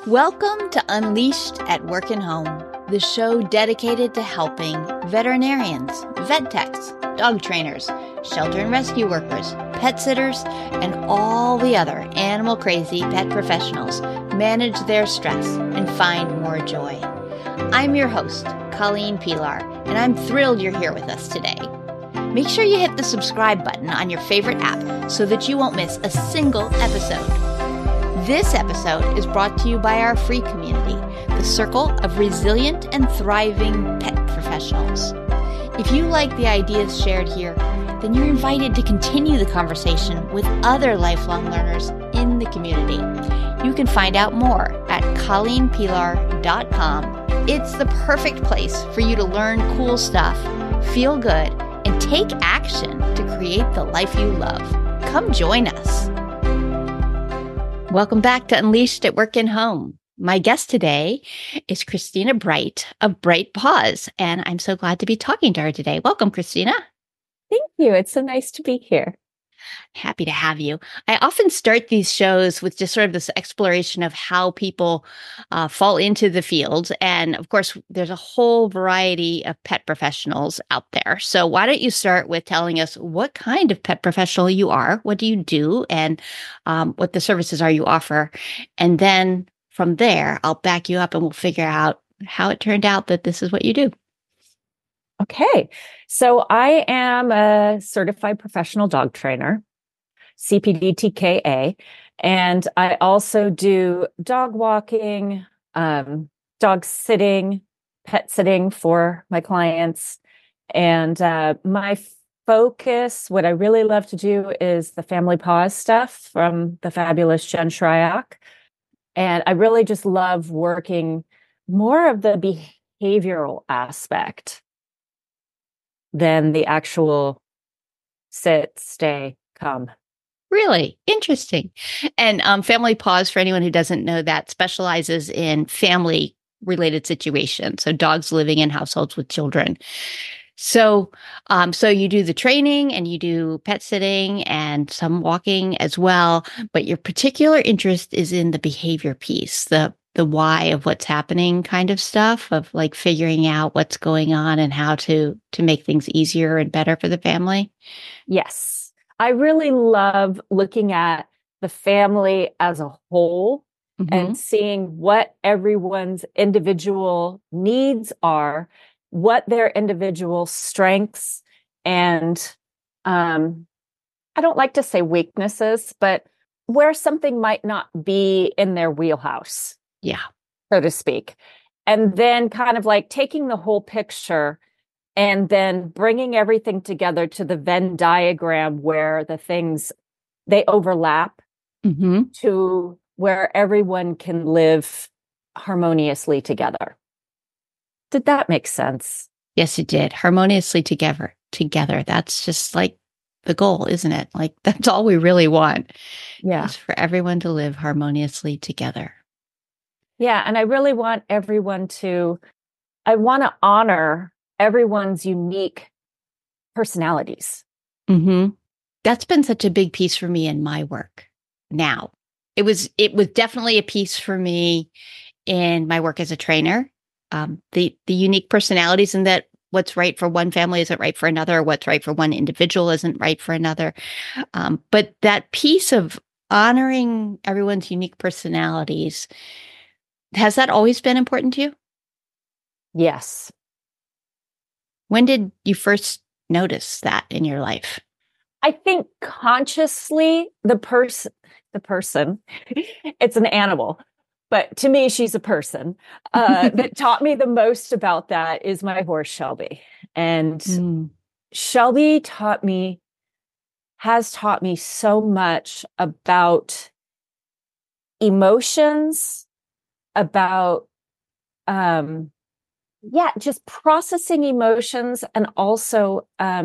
Welcome to Unleashed at Work and Home, the show dedicated to helping veterinarians, vet techs, dog trainers, shelter and rescue workers, pet sitters, and all the other animal crazy pet professionals manage their stress and find more joy. I'm your host, Colleen Pilar, and I'm thrilled you're here with us today. Make sure you hit the subscribe button on your favorite app so that you won't miss a single episode. This episode is brought to you by our free community, the Circle of Resilient and Thriving Pet Professionals. If you like the ideas shared here, then you're invited to continue the conversation with other lifelong learners in the community. You can find out more at colleenpilar.com. It's the perfect place for you to learn cool stuff, feel good, and take action to create the life you love. Come join us. Welcome back to Unleashed at Work and Home. My guest today is Christina Bright of Bright Paws, and I'm so glad to be talking to her today. Welcome, Christina. Thank you. It's so nice to be here. Happy to have you. I often start these shows with just sort of this exploration of how people fall into the field. And of course, there's a whole variety of pet professionals out there. So why don't you start with telling us what kind of pet professional you are, what do you do, and what the services are you offer. And then from there, I'll back you up and we'll figure out how it turned out that this is what you do. Okay. So I am a certified professional dog trainer, CPD TKA, and I also do dog walking, dog sitting, pet sitting for my clients. And my focus, what I really love to do is the Family Paws stuff from the fabulous Jen Shryock. And I really just love working more of the behavioral aspect than the actual sit, stay, come. Really interesting. And Family Paws, for anyone who doesn't know that, specializes in family-related situations. So dogs living in households with children. So you do the training and you do pet sitting and some walking as well. But your particular interest is in the behavior piece, the why of what's happening kind of stuff, of like figuring out what's going on and how to make things easier and better for the family. Yes. I really love looking at the family as a whole and seeing what everyone's individual needs are, what their individual strengths and, I don't like to say weaknesses, but where something might not be in their wheelhouse. Yeah. So to speak. And then kind of like taking the whole picture and then bringing everything together to the Venn diagram where the things, they overlap to where everyone can live harmoniously together. Did that make sense? Yes, it did. Harmoniously together. That's just like the goal, isn't it? Like that's all we really want. Yeah. Is for everyone to live harmoniously together. Yeah. And I really want everyone I want to honor everyone's unique personalities. That's been such a big piece for me in my work now. It was definitely a piece for me in my work as a trainer. The unique personalities and that what's right for one family isn't right for another, what's right for one individual isn't right for another. But that piece of honoring everyone's unique personalities, has that always been important to you? Yes. When did you first notice that in your life? I think consciously the person, it's an animal, but to me, she's a person that taught me the most about that is my horse, Shelby. And Shelby has taught me so much about emotions, about, just processing emotions. And also,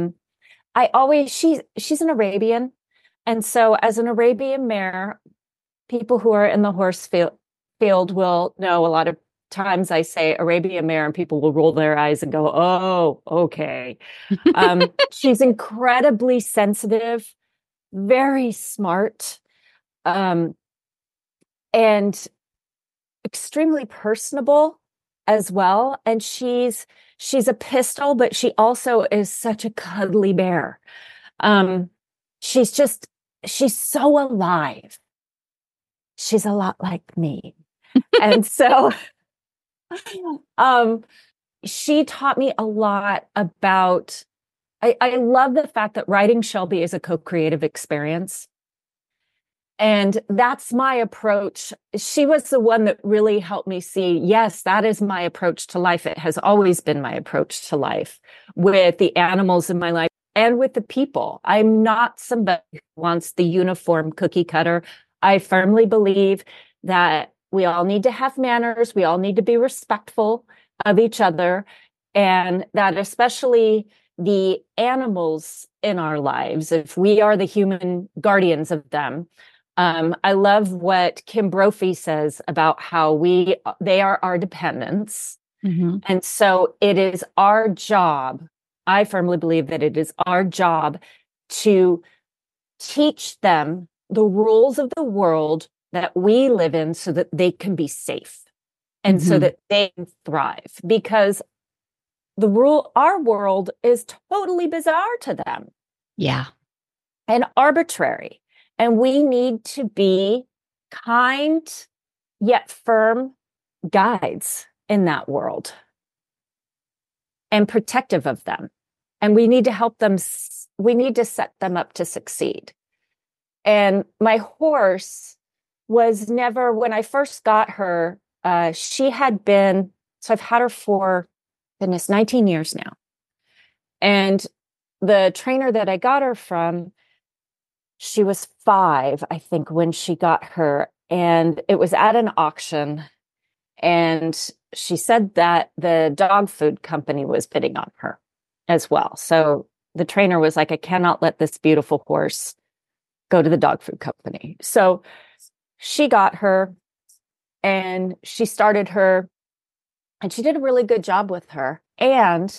she's an Arabian. And so as an Arabian mare, people who are in the horse field will know a lot of times I say Arabian mare and people will roll their eyes and go, oh, okay. She's incredibly sensitive, very smart. And extremely personable as well. And she's a pistol, but she also is such a cuddly bear. She's so alive. She's a lot like me. And so she taught me a lot about, I love the fact that riding Shelby is a co-creative experience. And that's my approach. She was the one that really helped me see, yes, that is my approach to life. It has always been my approach to life with the animals in my life and with the people. I'm not somebody who wants the uniform cookie cutter. I firmly believe that we all need to have manners. We all need to be respectful of each other. And that especially the animals in our lives, if we are the human guardians of them. I love what Kim Brophy says about how they are our dependents. Mm-hmm. And so it is our job. I firmly believe that it is our job to teach them the rules of the world that we live in so that they can be safe and so that they can thrive, because our world is totally bizarre to them. Yeah. And arbitrary. And we need to be kind yet firm guides in that world and protective of them. And we need to help them. We need to set them up to succeed. And my horse was never, when I first got her, she had been, so I've had her for, goodness, 19 years now. And the trainer that I got her from, she was 5, I think, when she got her. And it was at an auction. And she said that the dog food company was bidding on her as well. So the trainer was like, I cannot let this beautiful horse go to the dog food company. So she got her and she started her, and she did a really good job with her. And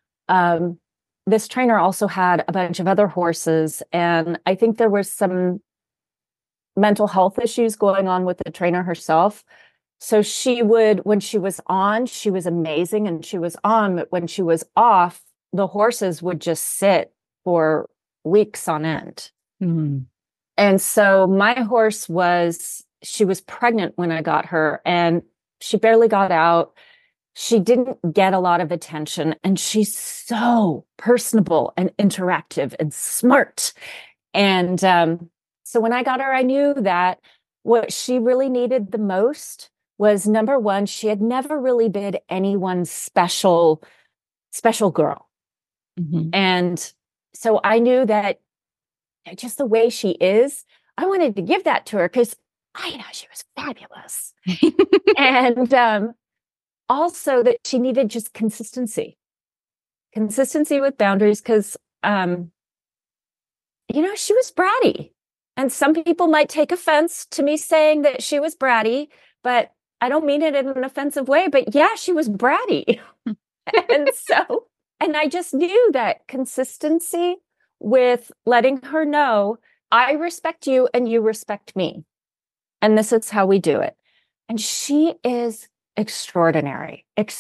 this trainer also had a bunch of other horses. And I think there was some mental health issues going on with the trainer herself. So she would, when she was on, she was amazing and she was on, but when she was off, the horses would just sit for weeks on end. Mm. And so my horse she was pregnant when I got her and she barely got out. She didn't get a lot of attention, and she's so personable and interactive and smart. And so when I got her, I knew that what she really needed the most was, number one, she had never really been anyone's special girl. Mm-hmm. And so I knew that just the way she is, I wanted to give that to her because I know she was fabulous. And also that she needed just consistency with boundaries, because, she was bratty. And some people might take offense to me saying that she was bratty, but I don't mean it in an offensive way. But yeah, she was bratty. And I just knew that consistency with letting her know, I respect you and you respect me. And this is how we do it. And she is extraordinary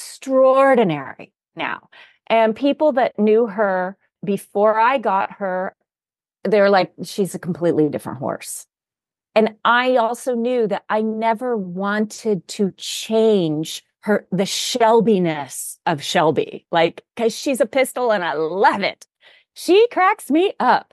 now. And people that knew her before I got her, they're like, she's a completely different horse. And I also knew that I never wanted to change the Shelby-ness of Shelby, like, because she's a pistol and I love it. She cracks me up.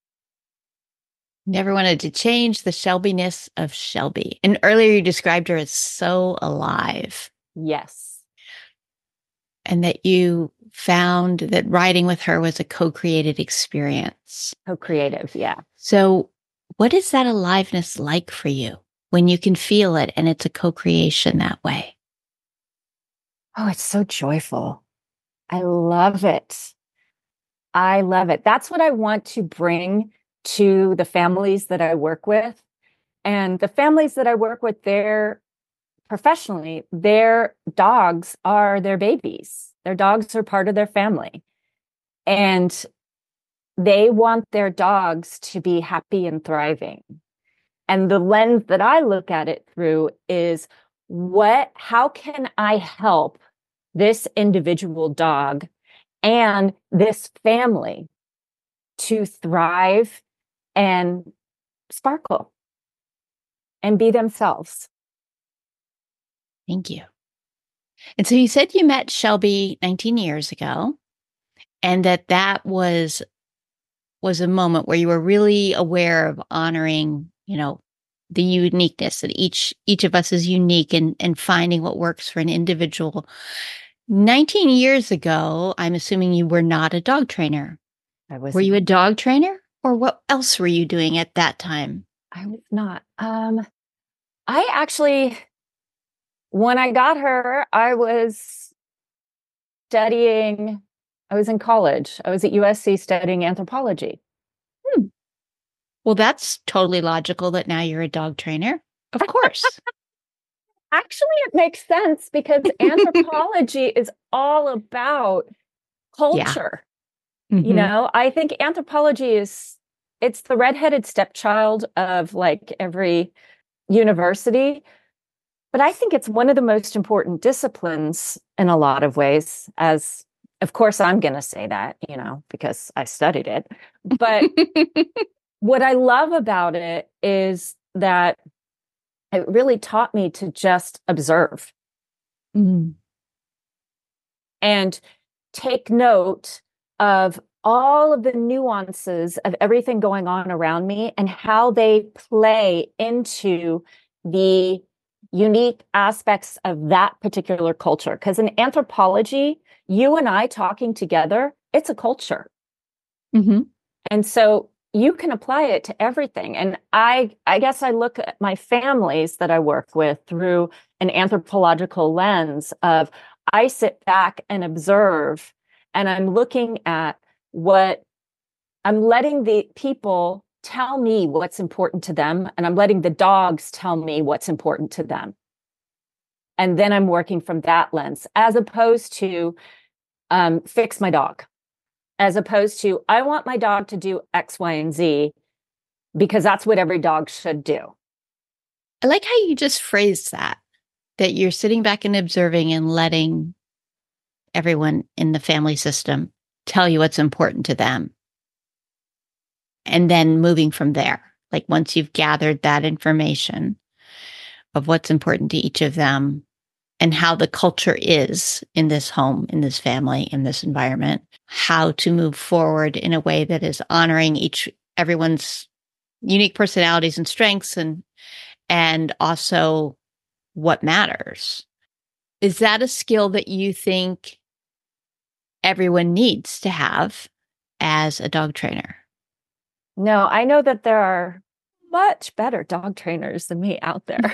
Never wanted to change the Shelby-ness of Shelby. And earlier you described her as so alive. Yes. And that you found that riding with her was a co-created experience. Co-creative, yeah. So what is that aliveness like for you when you can feel it and it's a co-creation that way? Oh, it's so joyful. I love it. That's what I want to bring to the families that I work with. And the families that I work with, professionally, their dogs are their babies. Their dogs are part of their family. And they want their dogs to be happy and thriving. And the lens that I look at it through is, how can I help this individual dog and this family to thrive and sparkle and be themselves? Thank you. And so you said you met Shelby 19 years ago, and that was a moment where you were really aware of honoring, the uniqueness that each of us is unique, and finding what works for an individual. 19 years ago, I'm assuming you were not a dog trainer. Were you a dog trainer, or what else were you doing at that time? I was not. I actually, when I got her, I was in college. I was at USC studying anthropology. Well, that's totally logical that now you're a dog trainer. Of course. Actually, it makes sense because anthropology is all about culture. Yeah. Mm-hmm. I think anthropology it's the redheaded stepchild of like every university. But I think it's one of the most important disciplines in a lot of ways, as of course I'm going to say that, because I studied it. But what I love about it is that it really taught me to just observe and take note of all of the nuances of everything going on around me and how they play into the unique aspects of that particular culture. Because in anthropology, you and I talking together, it's a culture. Mm-hmm. And so you can apply it to everything. And I guess I look at my families that I work with through an anthropological lens of I sit back and observe, and I'm looking at I'm letting the people tell me what's important to them, and I'm letting the dogs tell me what's important to them. And then I'm working from that lens, as opposed to fix my dog, as opposed to I want my dog to do X, Y, and Z, because that's what every dog should do. I like how you just phrased that you're sitting back and observing and letting everyone in the family system tell you what's important to them. And then moving from there, like once you've gathered that information of what's important to each of them and how the culture is in this home, in this family, in this environment, how to move forward in a way that is honoring everyone's unique personalities and strengths, and also what matters. Is that a skill that you think everyone needs to have as a dog trainer? No, I know that there are much better dog trainers than me out there.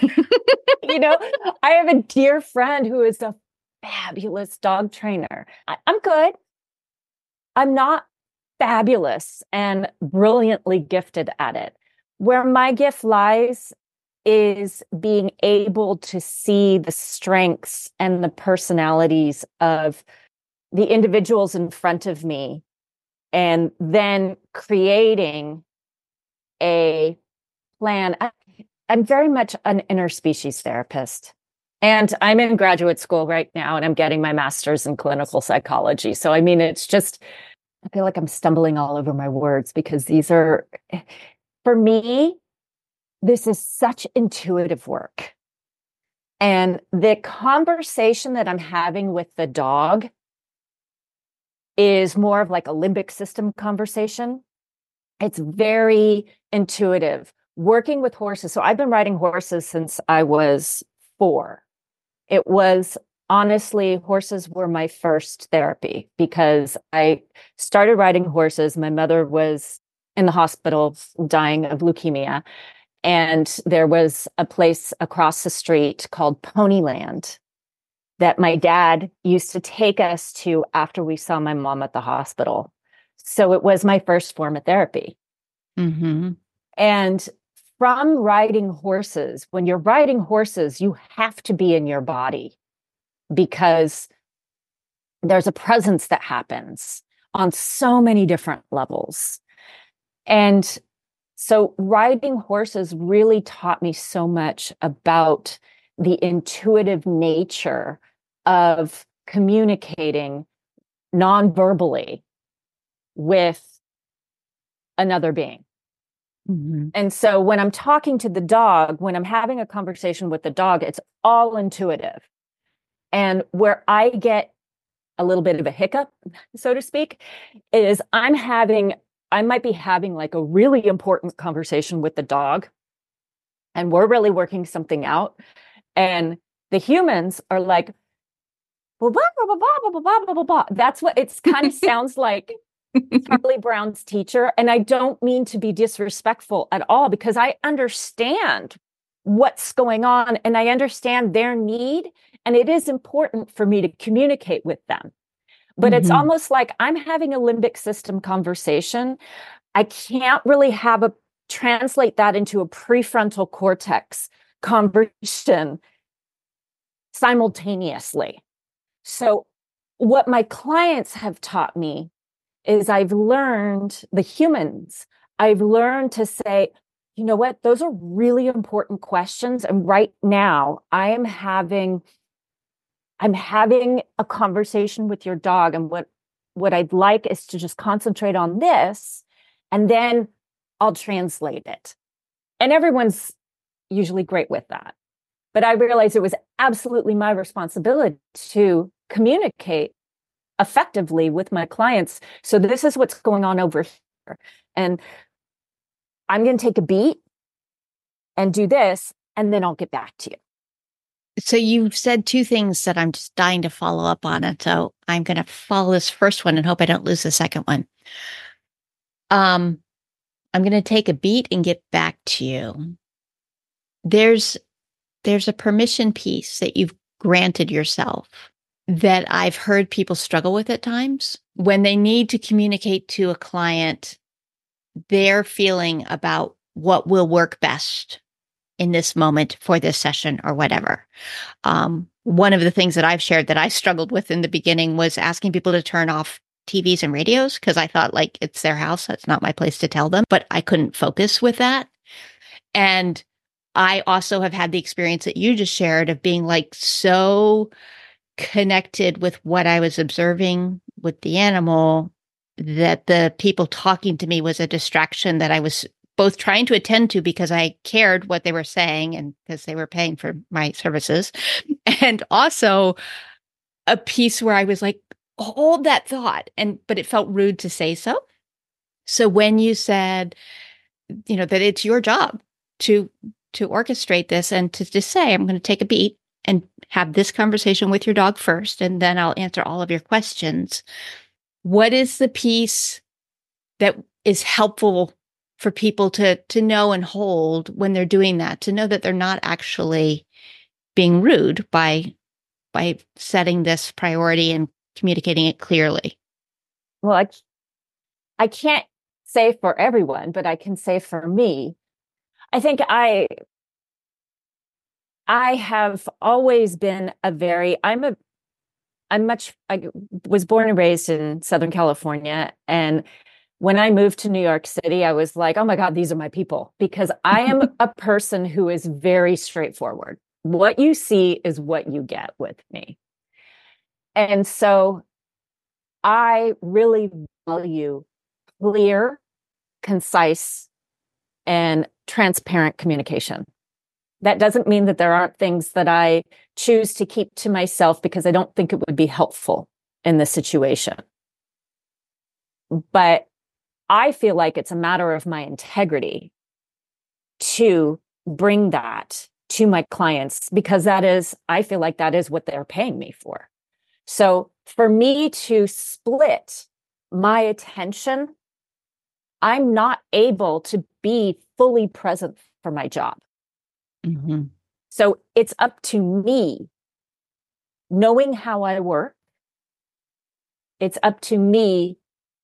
I have a dear friend who is a fabulous dog trainer. I'm good. I'm not fabulous and brilliantly gifted at it. Where my gift lies is being able to see the strengths and the personalities of the individuals in front of me, and then creating a plan. I'm very much an interspecies therapist, and I'm in graduate school right now, and I'm getting my master's in clinical psychology. So, it's just, I feel like I'm stumbling all over my words because for me, this is such intuitive work. And the conversation that I'm having with the dog is more of like a limbic system conversation. It's very intuitive. Working with horses. So I've been riding horses since I was 4. It was honestly, horses were my first therapy because I started riding horses. My mother was in the hospital dying of leukemia. And there was a place across the street called Ponyland that my dad used to take us to after we saw my mom at the hospital. So it was my first form of therapy. Mm-hmm. And from riding horses, when you're riding horses, you have to be in your body because there's a presence that happens on so many different levels. And so riding horses really taught me so much about the intuitive nature of communicating non-verbally with another being. Mm-hmm. And so when I'm talking to the dog, when I'm having a conversation with the dog, it's all intuitive. And where I get a little bit of a hiccup, so to speak, is I might be having like a really important conversation with the dog, and we're really working something out. And the humans are like, blah, blah, blah, blah, blah, blah, blah, blah, blah. That's what it's kind of sounds like Charlie Brown's teacher. And I don't mean to be disrespectful at all, because I understand what's going on and I understand their need. And it is important for me to communicate with them. But it's almost like I'm having a limbic system conversation. I can't really translate that into a prefrontal cortex conversation simultaneously. So what my clients have taught me is I've learned to say, you know what, those are really important questions. And right now I'm having a conversation with your dog. And what I'd like is to just concentrate on this, and then I'll translate it. And everyone's usually great with that. But I realized it was absolutely my responsibility to communicate effectively with my clients. So this is what's going on over here. And I'm going to take a beat and do this, and then I'll get back to you. So you've said two things that I'm just dying to follow up on. And so I'm going to follow this first one and hope I don't lose the second one. I'm going to take a beat and get back to you. There's a permission piece that you've granted yourself that I've heard people struggle with at times when they need to communicate to a client their feeling about what will work best in this moment for this session or whatever. One of the things that I've shared that I struggled with in the beginning was asking people to turn off TVs and radios, because I thought, like, it's their house. That's not my place to tell them. But I couldn't focus with that. And I also have had the experience that you just shared of being like so connected with what I was observing with the animal that the people talking to me was a distraction that I was both trying to attend to because I cared what they were saying and because they were paying for my services. And also a piece where I was like, hold that thought. But it felt rude to say so. So when you said, that it's your job to orchestrate this and to just say, I'm going to take a beat and have this conversation with your dog first, and then I'll answer all of your questions. What is the piece that is helpful for people to know and hold when they're doing that, to know that they're not actually being rude by setting this priority and communicating it clearly? Well, I can't say for everyone, but I can say for me, I think I have always been I was born and raised in Southern California. And when I moved to New York City, I was like, oh my God, these are my people, because I am a person who is very straightforward. What you see is what you get with me. And so I really value clear, concise, and transparent communication. That doesn't mean that there aren't things that I choose to keep to myself because I don't think it would be helpful in the situation. But I feel like it's a matter of my integrity to bring that to my clients, because I feel like that is what they're paying me for. So for me to split my attention, I'm not able to be fully present for my job. Mm-hmm. So it's up to me, knowing how I work. It's up to me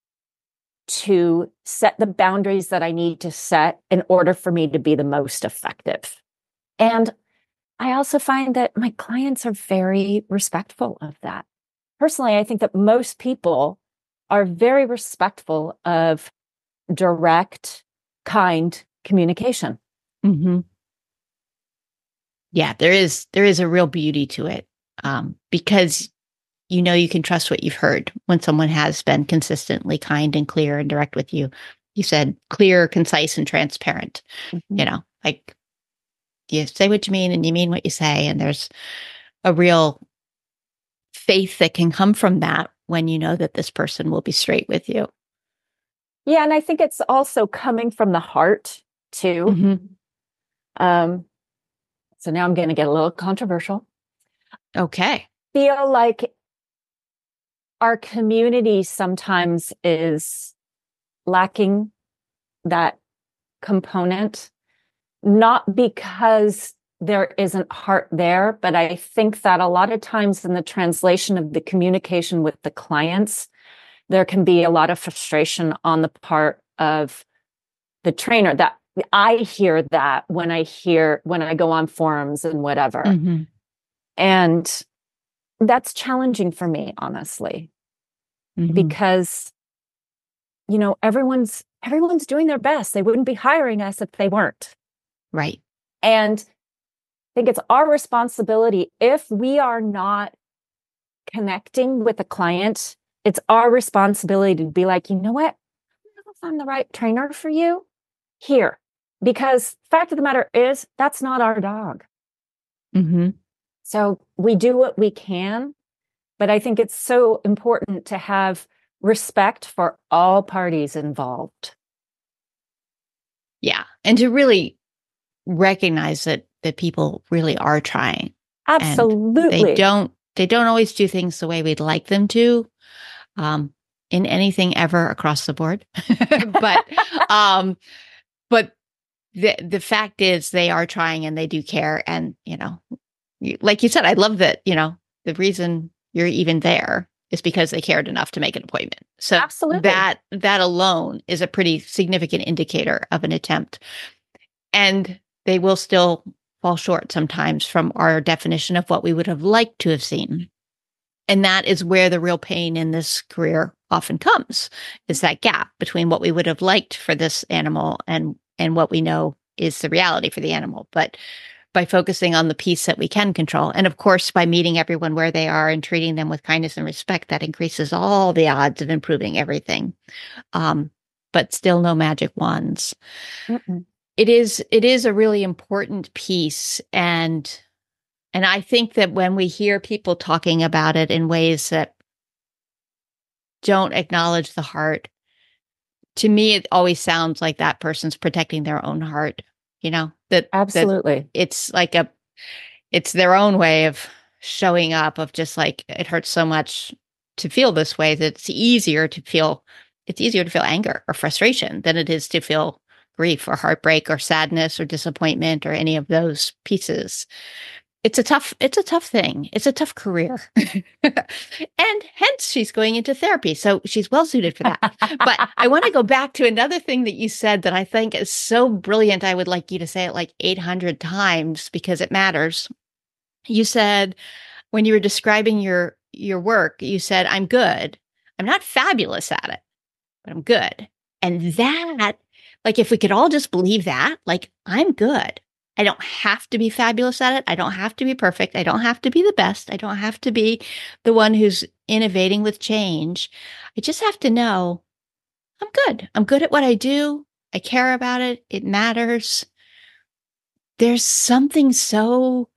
to set the boundaries that I need to set in order for me to be the most effective. And I also find that my clients are very respectful of that. Personally, I think that most people are very respectful of direct, kind communication. Mm-hmm. Yeah, there is a real beauty to it, because you can trust what you've heard when someone has been consistently kind and clear and direct with you. You said clear, concise, and transparent. Mhm. Like you say what you mean and you mean what you say, and there's a real faith that can come from that when you know that this person will be straight with you. Yeah, and I think it's also coming from the heart too. Mm-hmm. Um, so now I'm going to get a little controversial. Okay. Feel like our community sometimes is lacking that component, not because there isn't heart there, but I think that a lot of times in the translation of the communication with the clients, there can be a lot of frustration on the part of the trainer. That I hear that when I go on forums and whatever. Mm-hmm. And that's challenging for me, honestly, Mm-hmm. because everyone's doing their best. They wouldn't be hiring us if they weren't. Right. And I think it's our responsibility, if we are not connecting with a client, it's our responsibility to be like, you know what? I don't know if I'm the right trainer for you here. Because fact of the matter is, that's not our dog. Mm-hmm. So we do what we can, but I think it's so important to have respect for all parties involved. Yeah. And to really recognize that people really are trying, and they Absolutely. don't they don't always do things the way we'd like them to, um, in anything ever across the board. but um, but the fact is they are trying and they do care. And like you said, I love that. The reason you're even there is because they cared enough to make an appointment. So Absolutely. that alone is a pretty significant indicator of an attempt. And they will still fall short sometimes from our definition of what we would have liked to have seen. And that is where the real pain in this career often comes, is that gap between what we would have liked for this animal and what we know is the reality for the animal. But by focusing on the piece that we can control, and of course, by meeting everyone where they are and treating them with kindness and respect, that increases all the odds of improving everything. But still no magic wands. Mm-mm. It is a really important piece, and I think that when we hear people talking about it in ways that don't acknowledge the heart, to me it always sounds like that person's protecting their own heart. That Absolutely. it's their own way of showing up, of just like, it hurts so much to feel this way, that it's easier to feel anger or frustration than it is to feel grief or heartbreak or sadness or disappointment or any of those pieces. It's a tough thing. It's a tough career. And hence she's going into therapy. So she's well suited for that. But I want to go back to another thing that you said that I think is so brilliant. I would like you to say it like 800 times because it matters. You said, when you were describing your work, you said, I'm good. I'm not fabulous at it, but I'm good. And that, like, if we could all just believe that, like, I'm good. I don't have to be fabulous at it. I don't have to be perfect. I don't have to be the best. I don't have to be the one who's innovating with change. I just have to know I'm good. I'm good at what I do. I care about it. It matters. There's something so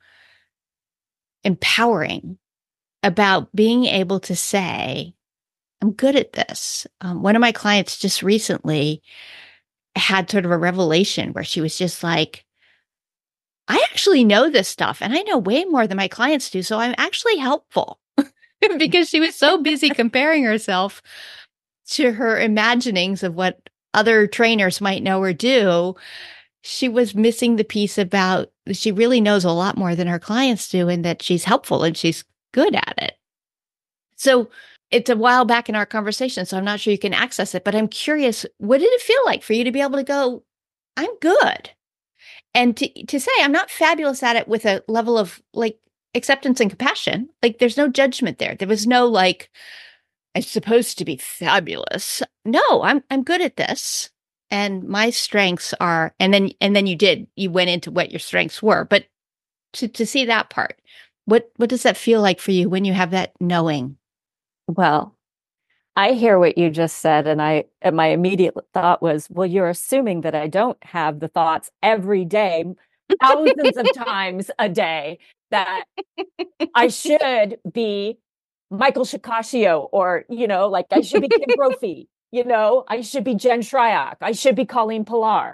empowering about being able to say, I'm good at this. One of my clients just recently had sort of a revelation where she was just like, I actually know this stuff and I know way more than my clients do. So I'm actually helpful. Because she was so busy comparing herself to her imaginings of what other trainers might know or do. She was missing the piece about she really knows a lot more than her clients do, and that she's helpful and she's good at it. So it's a while back in our conversation, so I'm not sure you can access it, but I'm curious, what did it feel like for you to be able to go, I'm good? And to say, I'm not fabulous at it, with a level of like acceptance and compassion. Like, there's no judgment there. There was no like, I'm supposed to be fabulous. No, I'm good at this. And my strengths are, and then you went into what your strengths were, but to see that part. What does that feel like for you when you have that knowing? Well, I hear what you just said, and my immediate thought was, well, you're assuming that I don't have the thoughts every day, thousands of times a day, that I should be Michael Shikashio, or, like I should be Kim Brophy, I should be Jen Shryock, I should be Colleen Pillar.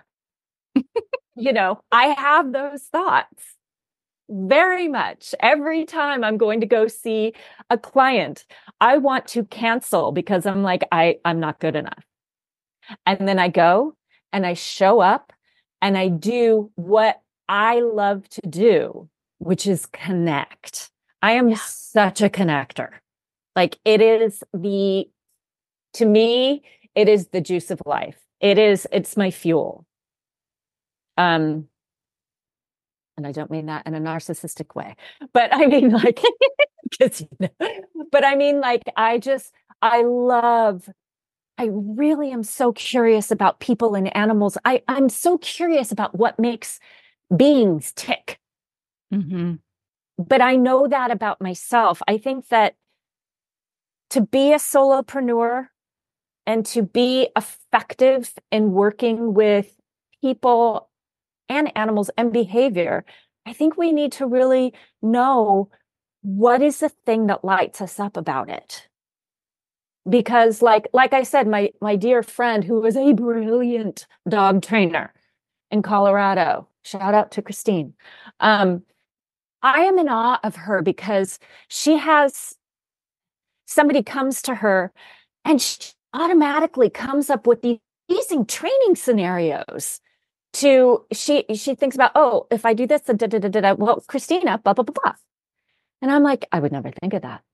I have those thoughts very much. Every time I'm going to go see a client, I want to cancel because I'm like, I'm not good enough. And then I go and I show up and I do what I love to do, which is connect. I am such a connector. Like to me, it is the juice of life. It's my fuel. And I don't mean that in a narcissistic way, but I mean like, but I mean like, I really am so curious about people and animals. I'm so curious about what makes beings tick. Mm-hmm. But I know that about myself. I think that to be a solopreneur and to be effective in working with people and animals and behavior, I think we need to really know what is the thing that lights us up about it. Because like I said, my dear friend who was a brilliant dog trainer in Colorado, shout out to Christine. I am in awe of her because somebody comes to her and she automatically comes up with these amazing training scenarios. She thinks about, oh, if I do this, well, Christina, blah, blah, blah, blah. And I'm like, I would never think of that.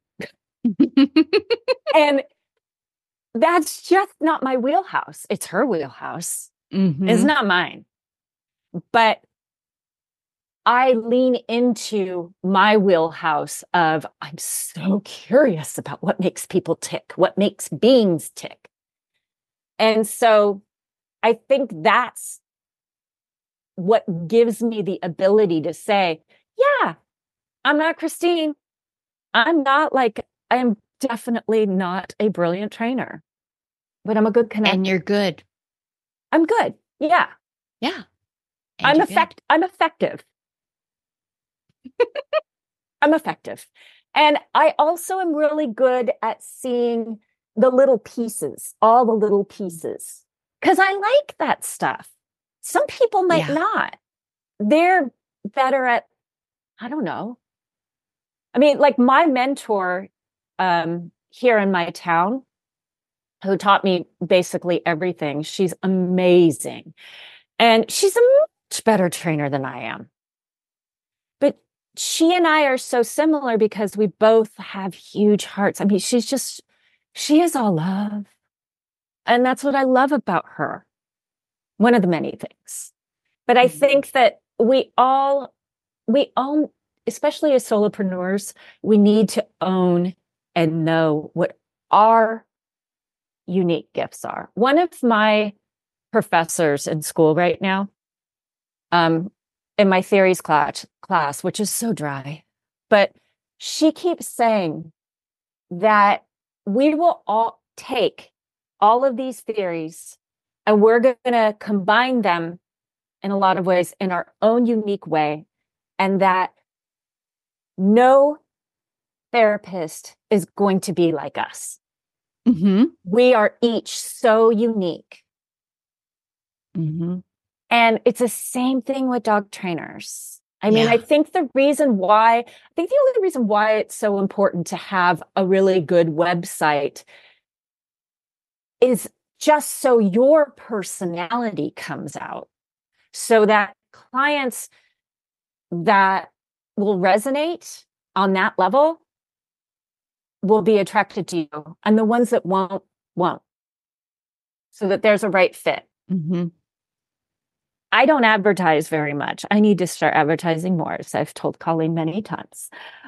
And that's just not my wheelhouse. It's her wheelhouse. Mm-hmm. It's not mine. But I lean into my wheelhouse of, I'm so curious about what makes people tick, what makes beings tick. And so I think that's what gives me the ability to say, yeah, I'm not Christine. I'm definitely not a brilliant trainer, but I'm a good connector. And you're good. I'm good. Yeah. Yeah. I'm effective. I'm effective. And I also am really good at seeing the little pieces, all the little pieces, because I like that stuff. Some people might not. They're better at, I don't know. I mean, like my mentor here in my town, who taught me basically everything. She's amazing. And she's a much better trainer than I am. But she and I are so similar because we both have huge hearts. I mean, she is all love. And that's what I love about her. One of the many things. But I think that we all, especially as solopreneurs, we need to own and know what our unique gifts are. One of my professors in school right now, in my theories class, which is so dry, but she keeps saying that we will all take all of these theories and we're going to combine them in a lot of ways in our own unique way, and that no therapist is going to be like us. Mm-hmm. We are each so unique. Mm-hmm. And it's the same thing with dog trainers. I mean, I think the only reason why it's so important to have a really good website is just so your personality comes out, so that clients that will resonate on that level will be attracted to you, and the ones that won't, so that there's a right fit. Mm-hmm. I don't advertise very much. I need to start advertising more, as I've told Colleen many times.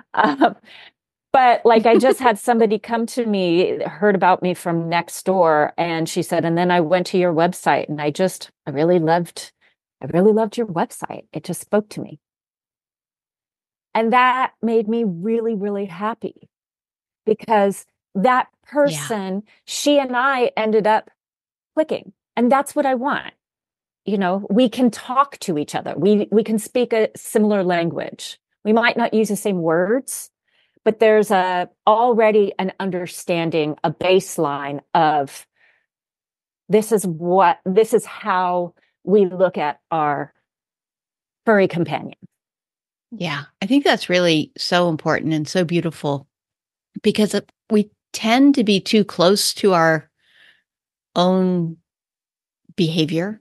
But like I just had somebody come to me, heard about me from next door, and she said, and then I went to your website and I really loved your website. It just spoke to me. And that made me really, really happy because that person, she and I ended up clicking. And that's what I want. You know, we can talk to each other. We can speak a similar language. We might not use the same words, but there's already an understanding, a baseline of this is how we look at our furry companion. Yeah, I think that's really so important and so beautiful because we tend to be too close to our own behavior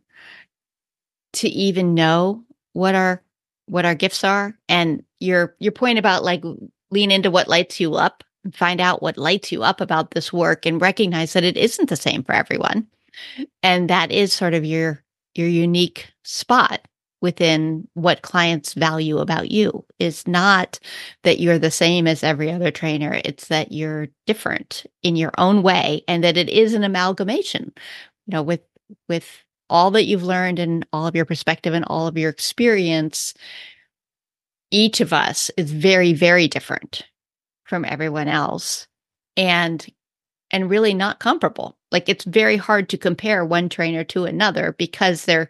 to even know what our gifts are. And your point about like lean into what lights you up and find out what lights you up about this work and recognize that it isn't the same for everyone. And that is sort of your unique spot within what clients value about you. Is not that you're the same as every other trainer. It's that you're different in your own way and that it is an amalgamation, you know, with all that you've learned and all of your perspective and all of your experience. Each of us is very, very different from everyone else and really not comparable. Like it's very hard to compare one trainer to another because their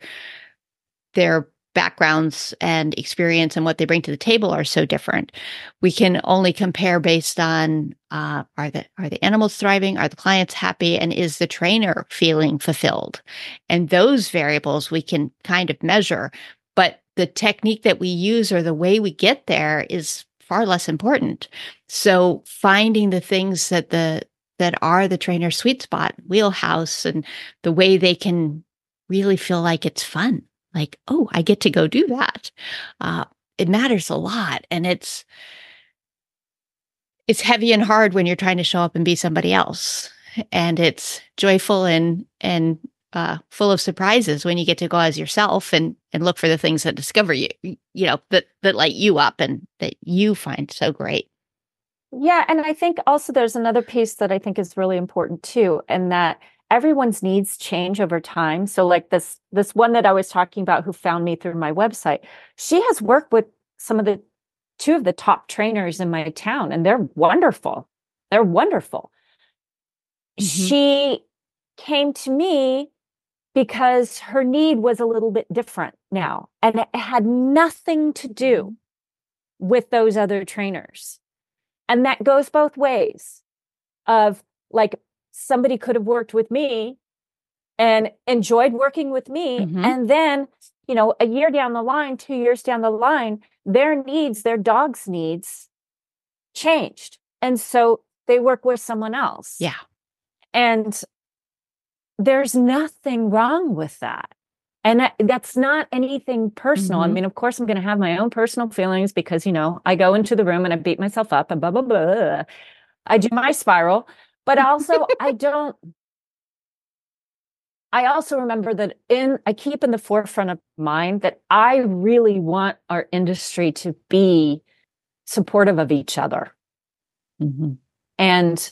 backgrounds and experience and what they bring to the table are so different. We can only compare based on are the animals thriving, are the clients happy, and is the trainer feeling fulfilled? And those variables we can kind of measure, but the technique that we use or the way we get there is far less important. So finding the things that are the trainer's sweet spot, wheelhouse, and the way they can really feel like it's fun. Like, oh, I get to go do that. It matters a lot. And it's heavy and hard when you're trying to show up and be somebody else. And it's joyful and full of surprises when you get to go as yourself and look for the things that discover you, that light you up and that you find so great. Yeah. And I think also there's another piece that I think is really important too, and that everyone's needs change over time. So like this one that I was talking about who found me through my website, she has worked with two of the top trainers in my town, and they're wonderful. They're wonderful. Mm-hmm. She came to me because her need was a little bit different now, and it had nothing to do with those other trainers. And that goes both ways of like, somebody could have worked with me and enjoyed working with me. Mm-hmm. And then, a year down the line, 2 years down the line, their dog's needs changed. And so they work with someone else. Yeah. And there's nothing wrong with that. And that's not anything personal. Mm-hmm. I mean, of course, I'm going to have my own personal feelings because, I go into the room and I beat myself up and blah, blah, blah. I do my spiral. But also, I also remember that I keep in the forefront of mind that I really want our industry to be supportive of each other. Mm-hmm. And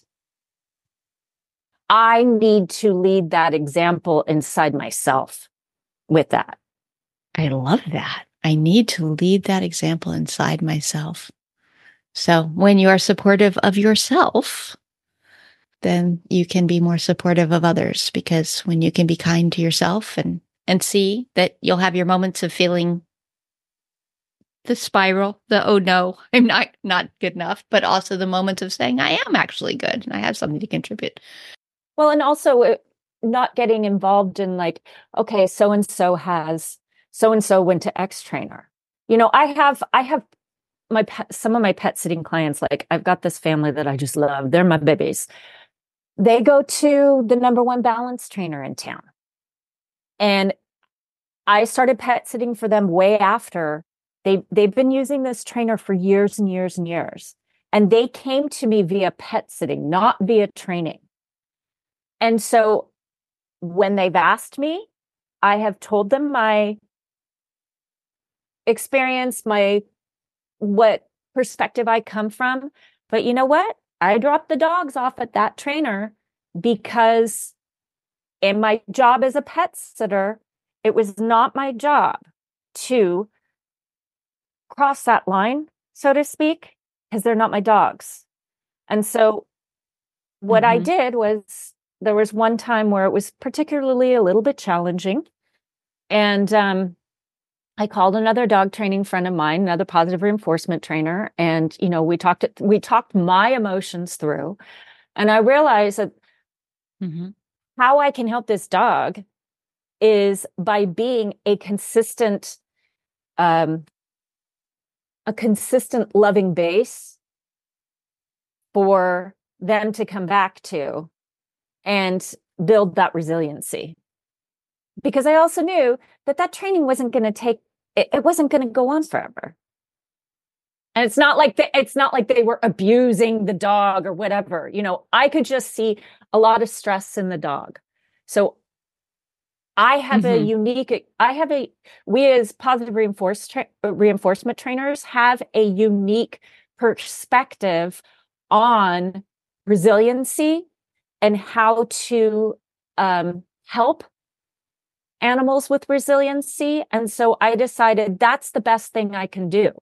I need to lead that example inside myself with that. I love that. I need to lead that example inside myself. So when you are supportive of yourself, then you can be more supportive of others, because when you can be kind to yourself and see that you'll have your moments of feeling the spiral, the, oh no, I'm not good enough, but also the moments of saying, I am actually good and I have something to contribute. Well, and also not getting involved in like, okay, so-and-so went to X trainer. I have some of my pet sitting clients, like I've got this family that I just love. They're my babies. They go to the number one balance trainer in town. And I started pet sitting for them way after. They've been using this trainer for years and years and years. And they came to me via pet sitting, not via training. And so when they've asked me, I have told them my experience, what perspective I come from. But you know what? I dropped the dogs off at that trainer because in my job as a pet sitter, it was not my job to cross that line so to speak, because they're not my dogs. And so what I did was there was one time where it was particularly a little bit challenging. And I called another dog training friend of mine, another positive reinforcement trainer. And, we talked my emotions through. And I realized that how I can help this dog is by being a consistent loving base for them to come back to and build that resiliency. Because I also knew that training wasn't going to it wasn't going to go on forever. And it's not like they were abusing the dog or whatever. I could just see a lot of stress in the dog. So I have we as positive reinforcement trainers have a unique perspective on resiliency and how to help animals with resiliency. And so I decided that's the best thing I can do,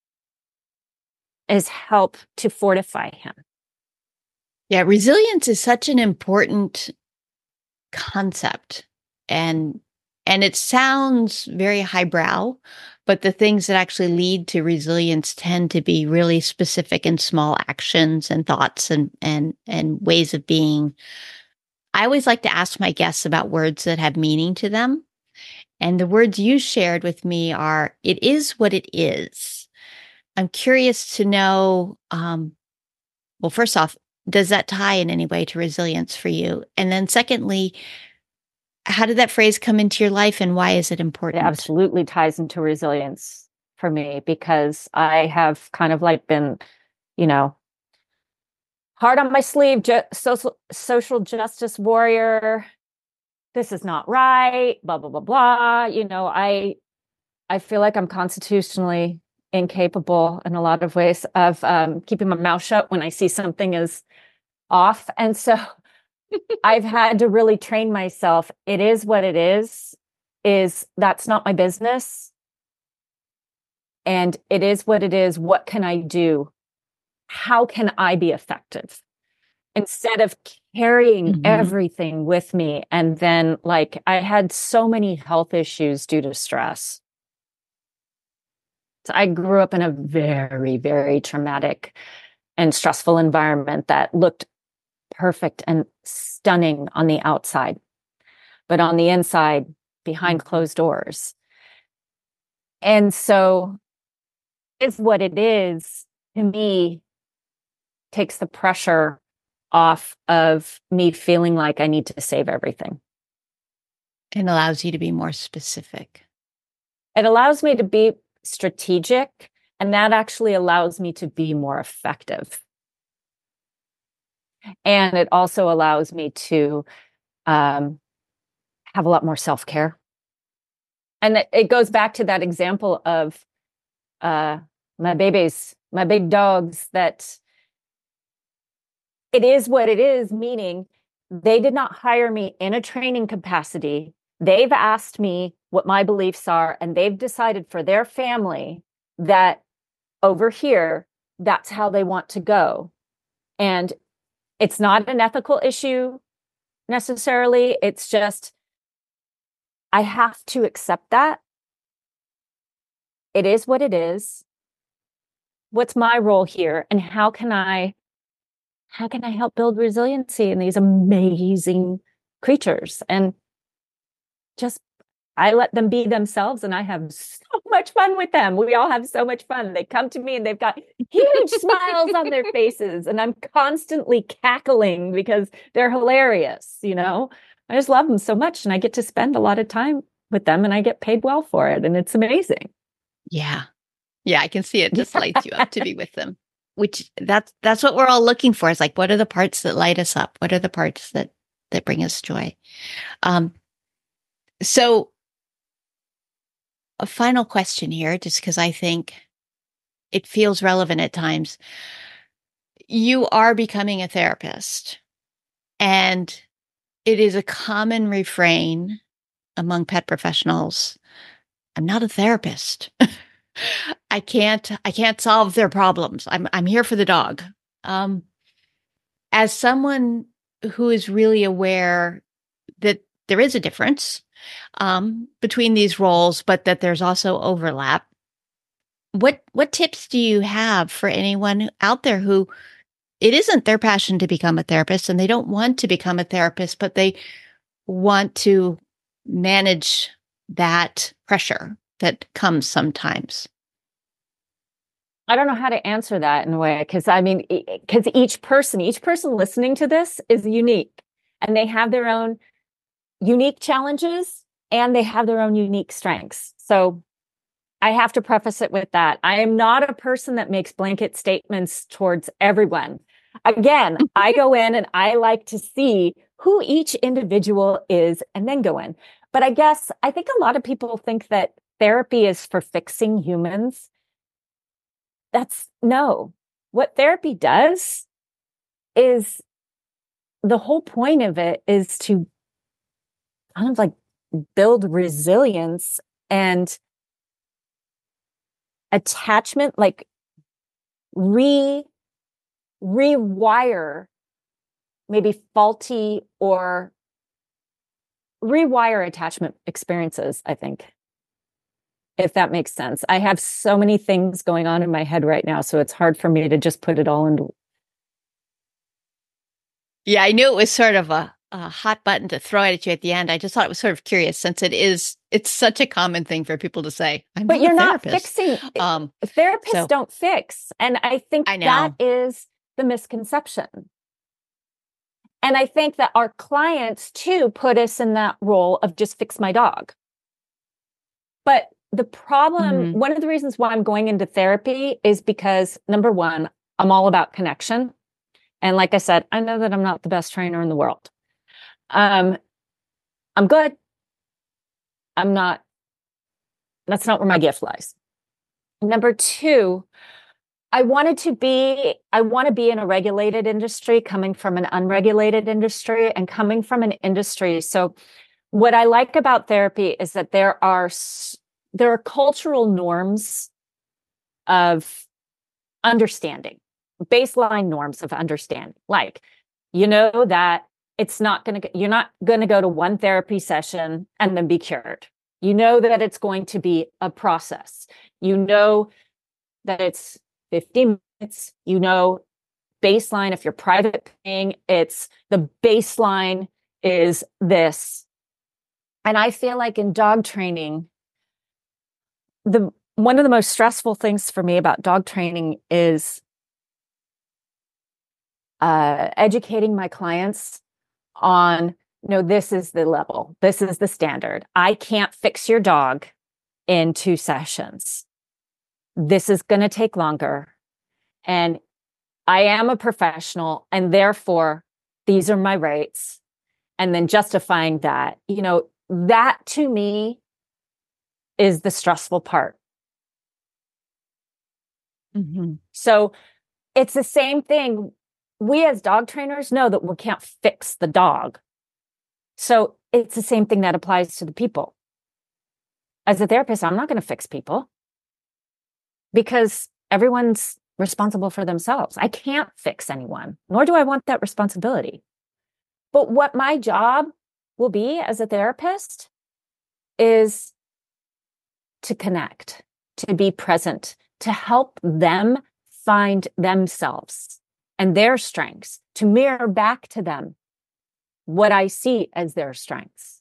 is help to fortify him. Yeah, resilience is such an important concept. And it sounds very highbrow, but the things that actually lead to resilience tend to be really specific and small actions and thoughts and ways of being. I always like to ask my guests about words that have meaning to them. And the words you shared with me are, it is what it is. I'm curious to know, well, first off, does that tie in any way to resilience for you? And then secondly, how did that phrase come into your life and why is it important? It absolutely ties into resilience for me, because I have kind of like been, hard on my sleeve, social justice warrior. This is not right, blah, blah, blah, blah. I feel like I'm constitutionally incapable in a lot of ways of keeping my mouth shut when I see something is off. And so I've had to really train myself. It is what it is that's not my business. And it is what it is. What can I do? How can I be effective? Instead of carrying everything with me. And then I had so many health issues due to stress. So I grew up in a very, very traumatic and stressful environment that looked perfect and stunning on the outside, but on the inside, behind closed doors. And so it's what it is, to me, takes the pressure off of me feeling like I need to save everything. It allows you to be more specific. It allows me to be strategic, and that actually allows me to be more effective. And it also allows me to have a lot more self-care. And it goes back to that example of my big dogs, that it is what it is, meaning they did not hire me in a training capacity. They've asked me what my beliefs are, and they've decided for their family that over here, that's how they want to go. And it's not an ethical issue necessarily. It's just, I have to accept that. It is what it is. What's my role here? And how can I help build resiliency in these amazing creatures? And just, I let them be themselves, and I have so much fun with them. We all have so much fun. They come to me and they've got huge smiles on their faces, and I'm constantly cackling because they're hilarious. I just love them so much, and I get to spend a lot of time with them, and I get paid well for it. And it's amazing. Yeah. Yeah, I can see it just lights you up to be with them. Which that's what we're all looking for. It's like, what are the parts that light us up? What are the parts that bring us joy? So a final question here, just because I think it feels relevant at times. You are becoming a therapist, and it is a common refrain among pet professionals. I'm not a therapist. I can't solve their problems. I'm here for the dog. Um, as someone who is really aware that there is a difference between these roles, but that there's also overlap. What tips do you have for anyone out there who it isn't their passion to become a therapist and they don't want to become a therapist, but they want to manage that pressure that comes sometimes? I don't know how to answer that in a way because because each person listening to this is unique and they have their own unique challenges and they have their own unique strengths. So I have to preface it with that. I am not a person that makes blanket statements towards everyone. Again, I go in and I like to see who each individual is and then go in. But I think a lot of people think that therapy is for fixing humans. That's no. What therapy does is the whole point of it is to kind of like build resilience and attachment, like rewire maybe faulty or rewire attachment experiences, I think, if that makes sense. I have so many things going on in my head right now, so it's hard for me to just put it all into. Yeah, I knew it was sort of a hot button to throw at you at the end. I just thought it was sort of curious since it's such a common thing for people to say. But you're not fixing. Therapists don't fix. And I think that is the misconception. And I think that our clients too put us in that role of just fix my dog. But the problem, one of the reasons why I'm going into therapy is because, number one, I'm all about connection. And like I said, I know that I'm not the best trainer in the world. I'm good. I'm not, that's not where my gift lies. Number two, I want to be in a regulated industry, coming from an unregulated industry and coming from an industry. So what I like about therapy is that there are cultural norms of understanding, baseline norms of understanding. Like, that you're not going to go to one therapy session and then be cured. You know that it's going to be a process. You know that it's 50 minutes, baseline. If you're private paying, the baseline is this. And I feel like in dog training, one of the most stressful things for me about dog training is educating my clients on, this is the level, this is the standard. I can't fix your dog in 2 sessions. This is going to take longer. And I am a professional, and therefore these are my rates. And then justifying that, that to me is the stressful part. So it's the same thing. We as dog trainers know that we can't fix the dog. So it's the same thing that applies to the people. As a therapist, I'm not going to fix people because everyone's responsible for themselves. I can't fix anyone, nor do I want that responsibility. But what my job will be as a therapist is to connect, to be present, to help them find themselves and their strengths, to mirror back to them what I see as their strengths.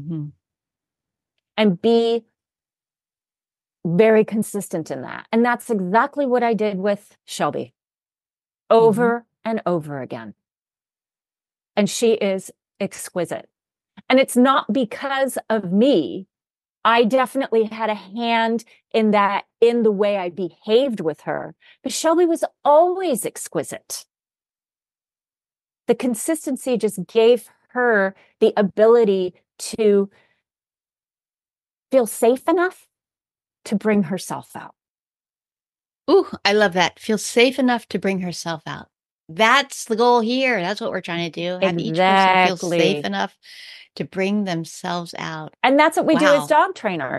And be very consistent in that. And that's exactly what I did with Shelby over and over again. And she is exquisite. And it's not because of me. I definitely had a hand in that, in the way I behaved with her. But Shelby was always exquisite. The consistency just gave her the ability to feel safe enough to bring herself out. Ooh, I love that. Feel safe enough to bring herself out. That's the goal here. That's what we're trying to do. Have each person feel safe enough to bring themselves out. And that's what we do as dog trainers.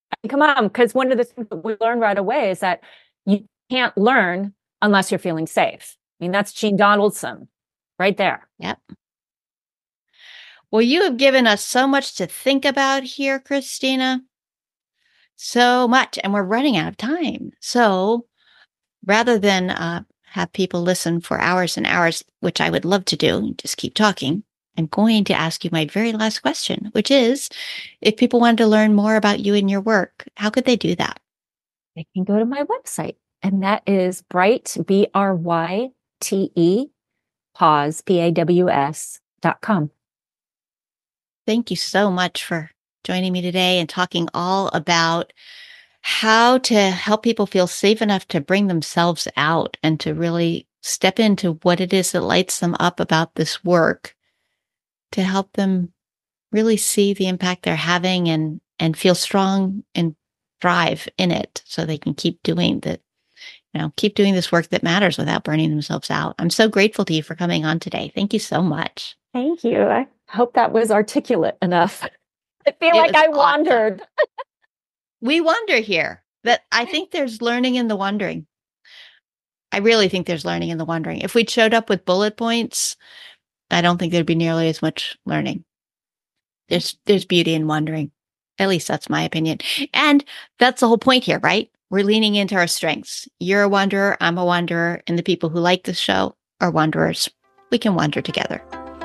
Come on, because one of the things that we learn right away is that you can't learn unless you're feeling safe. I mean, that's Jean Donaldson right there. Yep. Well, you have given us so much to think about here, Christina. So much. And we're running out of time. So rather than have people listen for hours and hours, which I would love to do, just keep talking, I'm going to ask you my very last question, which is, if people wanted to learn more about you and your work, how could they do that? They can go to my website, and that is Bryte, BRYTE, pause, PAWS.com. Thank you so much for joining me today and talking all about how to help people feel safe enough to bring themselves out and to really step into what it is that lights them up about this work, to help them really see the impact they're having and feel strong and thrive in it, so they can keep doing this work that matters without burning themselves out. I'm so grateful to you for coming on today. Thank you so much. Thank you. I hope that was articulate enough. I feel like I wandered. We wonder here. That I think there's learning in the wondering. I really think there's learning in the wondering. If we'd showed up with bullet points, I don't think there'd be nearly as much learning. There's beauty in wondering. At least that's my opinion. And that's the whole point here, right? We're leaning into our strengths. You're a wanderer, I'm a wanderer, and the people who like this show are wanderers. We can wander together.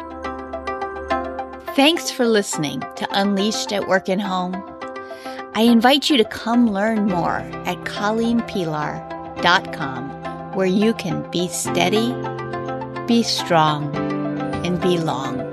Thanks for listening to Unleashed at Work and Home. I invite you to come learn more at ColleenPelar.com, where you can be steady, be strong, and be long.